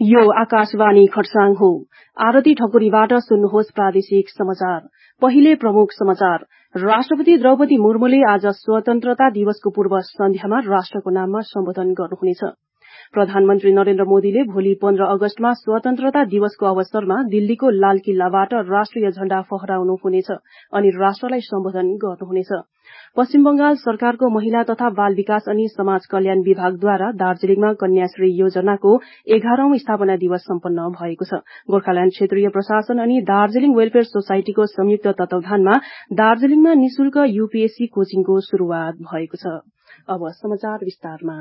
यो आकाशवाणी खरसाङ हो। आरती ठकुरीबाट सुन्नुहोस् प्रादेशिक समाचार। पहिले प्रमुख समाचार। राष्ट्रपति द्रौपदी मुर्मुले आज स्वतन्त्रता दिवसको पूर्व सन्ध्यामा राष्ट्रको नाममा सम्बोधन गर्नुहुनेछ। प्रधानमन्त्री नरेन्द्र मोदीले भोलि 15 अगस्तमा स्वतन्त्रता दिवसको अवसरमा दिल्लीको लाल किल्लाबाट राष्ट्रिय झण्डा फहराउनुहुनेछ अनि राष्ट्रलाई सम्बोधन गर्नुहुनेछ। पश्चिम बंगाल सरकारको महिला तथा बाल विकास अनि समाज कल्याण विभागद्वारा दार्जीलिङमा कन्याश्री योजनाको 11औं स्थापना दिवस सम्पन्न भएको छ। गोर्खाल्याण्ड क्षेत्रीय प्रशासन अनि दार्जीलिङ वेलफेयर सोसाइटीको संयुक्त तत्वावधानमा दार्जीलिङमा निशुल्क यूपीएससी कोचिङको शुरूआत भएको छ। अब समाचार विस्तारमा।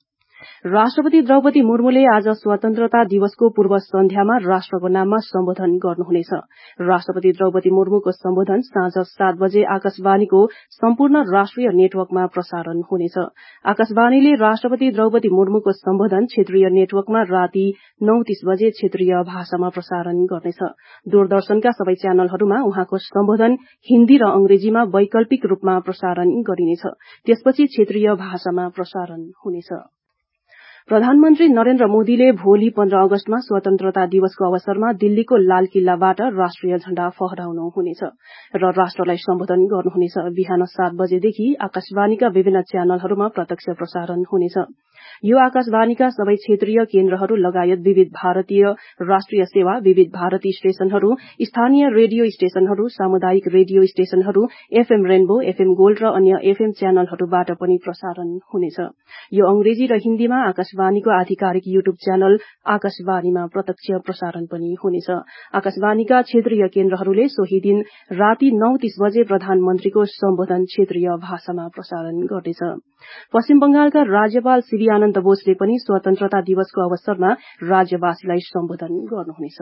राष्ट्रपति द्रौपदी मुर्मुले आज स्वतन्त्रता दिवसको पूर्व सन्ध्यामा राष्ट्रको नाममा सम्बोधन गर्नुहुनेछ। राष्ट्रपति द्रौपदी मुर्मुको सम्बोधन साँझ 7 बजे आकाशवाणीको सम्पूर्ण राष्ट्रिय नेटवर्कमा प्रसारण हुनेछ। आकाशवाणीले राष्ट्रपति द्रौपदी मुर्मुको सम्बोधन क्षेत्रीय नेटवर्कमा राति 9:30 बजे क्षेत्रीय भाषामा प्रसारण गर्नेछ। दूरदर्शनका सबै च्यानलहरूमा उहाँको सम्बोधन हिन्दी र अंग्रेजीमा वैकल्पिक रूपमा प्रसारण गरिनेछ। त्यसपछि क्षेत्रीय भाषामा प्रसारण हुनेछ। प्रधानमन्त्री नरेन्द्र मोदीले भोलि 15 अगस्तमा स्वतन्त्रता दिवसको अवसरमा दिल्लीको लाल किल्लाबाट राष्ट्रिय झण्डा फहराउनुहुनेछ र राष्ट्रलाई सम्बोधन गर्नुहुनेछ। बिहान 7 बजेदेखि आकाशवाणीका विभिन्न च्यानलहरूमा प्रत्यक्ष प्रसारण हुनेछ। यो आकाशवाणीका सबै क्षेत्रीय केन्द्रहरू लगायत विविध भारतीय राष्ट्रिय सेवा, विविध भारती स्टेशनहरू, स्थानीय रेडियो स्टेशनहरू, सामुदायिक रेडियो स्टेशनहरू, एफएम रेनबो, एफएम गोल्ड र अन्य एफएम च्यानलहरूबाट पनि प्रसारण हुनेछ। यो अंग्रेजी र हिन्दीमा आकाशवाणीको आधिकारिक यूट्यूब च्यानल आकाशवाणीमा प्रत्यक्ष प्रसारण पनि हुनेछ। आकाशवाणीका क्षेत्रीय केन्द्रहरूले सोही दिन राति 9:30 बजे प्रधानमन्त्रीको सम्बोधन क्षेत्रीय भाषामा प्रसारण गर्नेछ। पश्चिम बंगालका राज्यपाल सीबी आनन्द बोसले पनि स्वतन्त्रता दिवसको अवसरमा राज्यवासीलाई सम्बोधन गर्नुहुनेछ।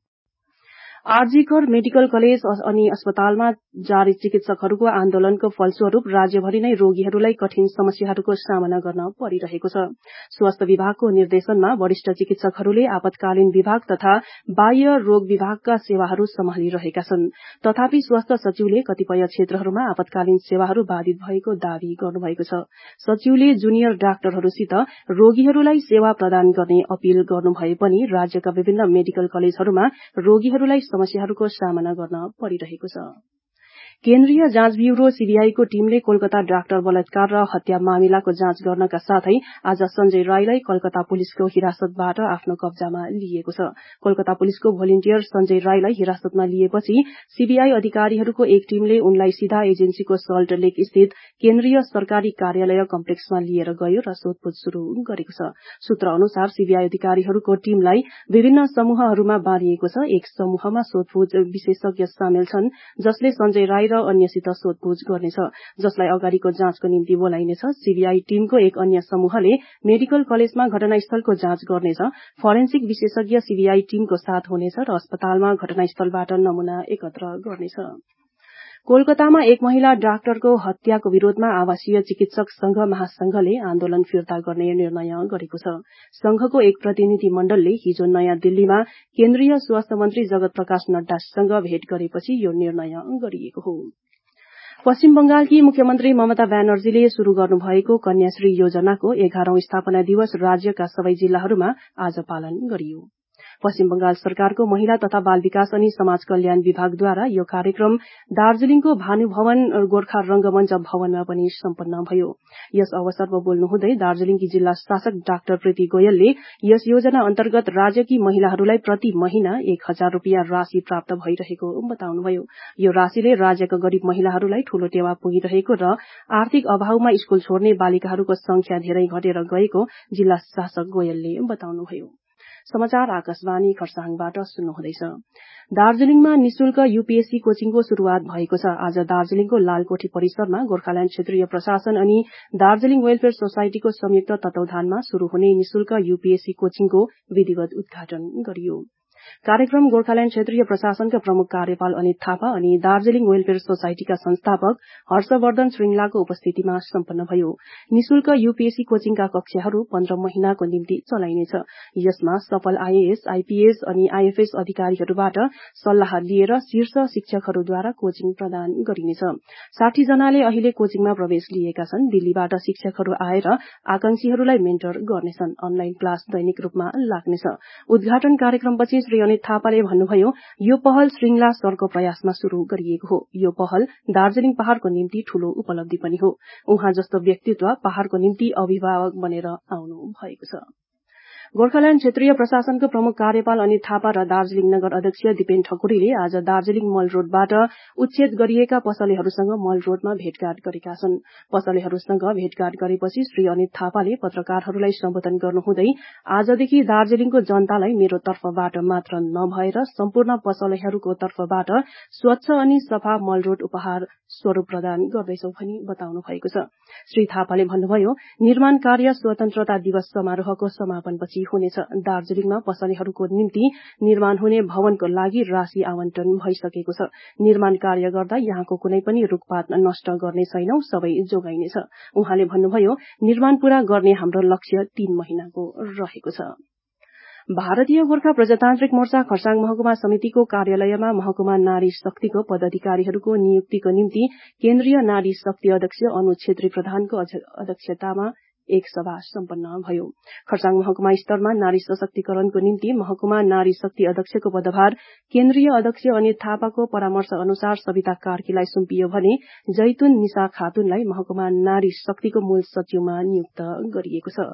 आरजीकर मेडिकल कलेज अनि अस्पतालमा जारी चिकित्सकहरूको आन्दोलनको फलस्वरूप राज्यभरि नै रोगीहरूलाई कठिन समस्याहरूको सामना गर्न परिरहेको छ। स्वास्थ्य विभागको निर्देशनमा वरिष्ठ चिकित्सकहरूले आपतकालीन विभाग तथा बाह्य रोग विभागका सेवाहरू सम्हालिरहेका छन्। तथापि स्वास्थ्य सचिवले कतिपय क्षेत्रहरूमा आपतकालीन सेवाहरू बाधित भएको दावी गर्नुभएको छ। सचिवले जुनियर डाक्टरहरूसित रोगीहरूलाई सेवा प्रदान गर्ने अपील गर्नुभए पनि राज्यका विभिन्न मेडिकल कलेजहरूमा रोगीहरूलाई समस्याहरूको सामना गर्न परिरहेको छ। केन्द्रीय जाँच ब्यूरो सीबीआईको टीमले कोलकाता डाक्टर बलात्कार र हत्या मामिलाको जाँच गर्नका साथै आज संजय राईलाई कोलकाता पुलिसको हिरासतबाट आफ्नो कब्जामा लिएको छ। कोलकाता पुलिसको भोलिन्टियर संजय राईलाई हिरासतमा लिएपछि सीबीआई अधिकारीहरूको एक टीमले उनलाई सीधा एजेन्सीको सल्ट लेक स्थित केन्द्रीय सरकारी कार्यालय कम्प्लेक्समा लिएर गयो र सोधपूछ शुरू गरेको छ। सूत्र अनुसार सीबीआई अधिकारीहरूको टीमलाई विभिन्न समूहहरूमा बाँडिएको छ। एक समूहमा सोधपूछ विशेषज्ञ सामेल छन् जसले संजय राई र अन्यसित सोधपूछ गर्नेछ, जसलाई अगाडिको जाँचको निम्ति बोलाइनेछ। सीबीआई टीमको एक अन्य समूहले मेडिकल कलेजमा घटनास्थलको जाँच गर्नेछ। फोरेन्सिक विशेषज्ञ सीबीआई टीमको साथ हुनेछ र अस्पतालमा घटनास्थलबाट नमूना एकत्र गर्नेछ। कोलकातामा एक महिला डाक्टरको हत्याको विरोधमा आवासीय चिकित्सक संघ महासंघले आन्दोलन फिर्ता गर्ने निर्णय गरेको छ। संघको एक प्रतिनिधि मण्डलले हिजो नयाँ दिल्लीमा केन्द्रीय स्वास्थ्य मन्त्री जगत प्रकाश नड्डासँग भेट गरेपछि यो निर्णय गरिएको हो। पश्चिम बंगालकी मुख्यमन्त्री ममता ब्यानर्जीले शुरू गर्नुभएको कन्याश्री योजनाको 11औं स्थापना दिवस राज्यका सबै जिल्लाहरूमा आज पालन गरियो। पश्चिम बंगाल सरकारको महिला तथा बाल विकास अनि समाज कल्याण विभागद्वारा यो कार्यक्रम दार्जीलिङको भानुभवन गोर्खा रंगमञ्च भवनमा पनि सम्पन्न भयो। यस अवसरमा बोल्नुहुँदै दार्जीलिङकी जिल्ला शासक डाक्टर प्रीति गोयलले यस योजना अन्तर्गत राज्यकी महिलाहरूलाई प्रति महिना 1000 रूपियाँ राशि प्राप्त भइरहेको बताउनुभयो। यो राशिले राज्यका गरीब महिलाहरूलाई ठूलो टेवा पुगिरहेको र आर्थिक अभावमा स्कूल छोड्ने बालिकाहरूको संख्या धेरै घटेर गएको जिल्ला शासक गोयलले बताउनुभयो। समाचार आकाशवाणी खरसाङबाट सुन्नुहुँदैछ। दार्जीलिङमा निशुल्क यूपीएससी कोचिङको शुरूआत भएको छ। आज दार्जीलिङको लालकोठी परिसरमा गोर्खाल्याण्ड क्षेत्रीय प्रशासन अनि दार्जीलिङ वेलफेयर सोसाइटीको संयुक्त तत्वावधानमा शुरू हुने निशुल्क यूपीएससी कोचिङको विधिवत उद्घाटन गरियो। कार्यक्रम गोर्खाल्याण्ड क्षेत्रीय प्रशासनका प्रमुख कार्यपाल अनित थापा अनि दार्जीलिङ वेलफेयर सोसाइटीका संस्थापक हर्षवर्धन श्रृंगलाको उपस्थितिमा सम्पन्न भयो। निशुल्क यूपीएससी कोचिङका कक्षाहरू 15 महिनाको निम्ति चलाइनेछ। यसमा सफल आईएएस, आईपीएस अनि आईएफएस अधिकारीहरूबाट सल्लाह लिएर शीर्ष शिक्षकहरूद्वारा कोचिङ प्रदान गरिनेछ। 60 जनाले अहिले कोचिङमा प्रवेश लिएका छन्। दिल्लीबाट शिक्षकहरू आएर आकांक्षीहरूलाई मेन्टर गर्नेछन्। अनलाइन क्लास दैनिक रूपमा लाग्नेछ। उद्घाटन कार्यक्रमपछि श्री अनित थापाले भन्नुभयो, यो पहल श्रृंगला सरको प्रयासमा शुरू गरिएको हो। यो पहल दार्जीलिङ पहाड़को निम्ति ठूलो उपलब्धि पनि हो। उहाँ जस्तो व्यक्तित्व पहाड़को निम्ति अभिभावक बनेर आउनु भएको छ। गोर्खाल्याण्ड क्षेत्रीय प्रशासनको प्रमुख कार्यपाल अनित थापा र दार्जीलिङ नगर अध्यक्ष दिपेन ठकुरीले आज दार्जीलिङ मल रोडबाट उच्छेद गरिएका पसलेहरूसँग मल रोडमा भेटघाट गरेका छन्। पसलेहरूसँग भेटघाट गरेपछि श्री अनित थापाले पत्रकारहरूलाई सम्बोधन गर्नुहुँदै आजदेखि दार्जीलिङको जनतालाई मेरो तर्फबाट मात्र नभएर सम्पूर्ण पसलेहरूको तर्फबाट स्वच्छ अनि सफा मल रोड उपहार स्वरूप प्रदान गर्दैछौ भनी बताउनु भएको छ। श्री थापाले भन्नुभयो, निर्माण कार्य स्वतन्त्रता दिवस समारोहको समापनपछि हुनेछ। दार्जीलिङमा पसलेहरूको निम्ति निर्माण हुने भवनको लागि राशि आवन्टन भइसकेको छ। निर्माण कार्य गर्दा यहाँको कुनै पनि रुखपात नष्ट गर्ने छैनौं, सबै जोगाइनेछ। उहाँले भन्नुभयो, निर्माण पूरा गर्ने हाम्रो लक्ष्य 3 महिनाको रहेको छ। भारतीय गोर्खा प्रजातान्त्रिक मोर्चा खरसाङ महकुमा समितिको कार्यालयमा महकुमा नारी शक्तिको पदाधिकारीहरूको नियुक्तिको निम्ति केन्द्रीय नारी शक्ति अध्यक्ष अनु छेत्री प्रधानको अध्यक्षतामा एक सभा सम्पन्न भयो। खरसाङ महकुमा स्तरमा नारी सशक्तिकरणको निम्ति महकुमा नारी शक्ति अध्यक्षको पदभार केन्द्रीय अध्यक्ष अनित थापाको परामर्श अनुसार सविता कार्कीलाई सुम्पियो भने जैतुन निशा खातुनलाई महकुमा नारी शक्तिको मूल सचिवमा नियुक्त गरिएको छ।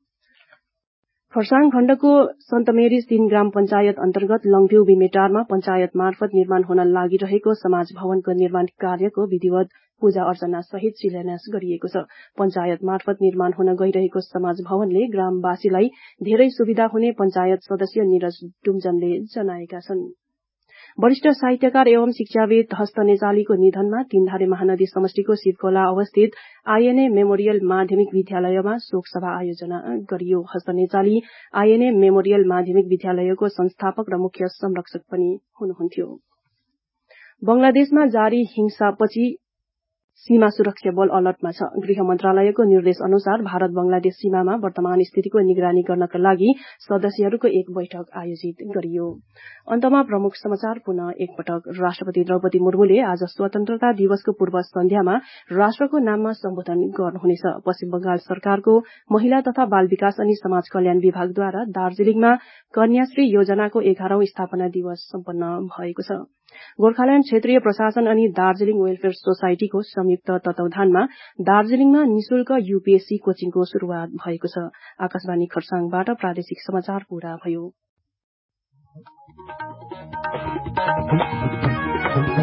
खरसाङ खण्डको सन्त मेरिज 3 ग्राम पञ्चायत अन्तर्गत लङभ्यू बिमेटारमा पञ्चायत मार्फत निर्माण हुन लागिरहेको समाज भवनको निर्माण कार्यको विधिवत पूजा अर्चना सहित शिलान्यास गरिएको छ। पञ्चायत मार्फत निर्माण हुन गइरहेको समाज भवनले ग्रामवासीलाई धेरै सुविधा हुने पञ्चायत सदस्य निरज डुम्जनले जनाएका छन्। वरिष्ठ साहित्यकार एवं शिक्षाविद हस्त नेजालीको निधनमा तीनधारे महानदी समष्टिको शिवखोला अवस्थित आईएनए मेमोरियल माध्यमिक विद्यालयमा शोक सभा आयोजना गरियो। हस्त नेजाली आईएनए मेमोरियल माध्यमिक विद्यालयको संस्थापक र मुख्य संरक्षक पनि हुनुहुन्थ्यो। बंगलादेशमा जारी हिंसापछि सीमा सुरक्षा बल अलर्टमा छ। गृह मन्त्रालयको निर्देश अनुसार भारत बंगलादेश सीमामा वर्तमान स्थितिको निगरानी गर्नका लागि सदस्यहरूको एक बैठक आयोजित गरियो। अन्तमा प्रमुख समाचार पुनः एकपटक। राष्ट्रपति द्रौपदी मुर्मुले आज स्वतन्त्रता दिवसको पूर्व सन्ध्यामा राष्ट्रको नाममा सम्बोधन गर्नुहुनेछ। पश्चिम बंगाल सरकारको महिला तथा बाल विकास अनि समाज कल्याण विभागद्वारा दार्जीलिङमा कन्याश्री योजनाको 11औं स्थापना दिवस सम्पन्न भएको छ। गोर्खाल्याण्ड क्षेत्रीय प्रशासन अनि दार्जीलिङ वेलफेयर सोसाइटीको संयुक्त तत्वावधानमा दार्जीलिङमा निशुल्क यूपीएससी कोचिङको शुरूआत भएको छ। आकाशवाणी खरसाङबाट प्रादेशिक समाचार पूरा भयो।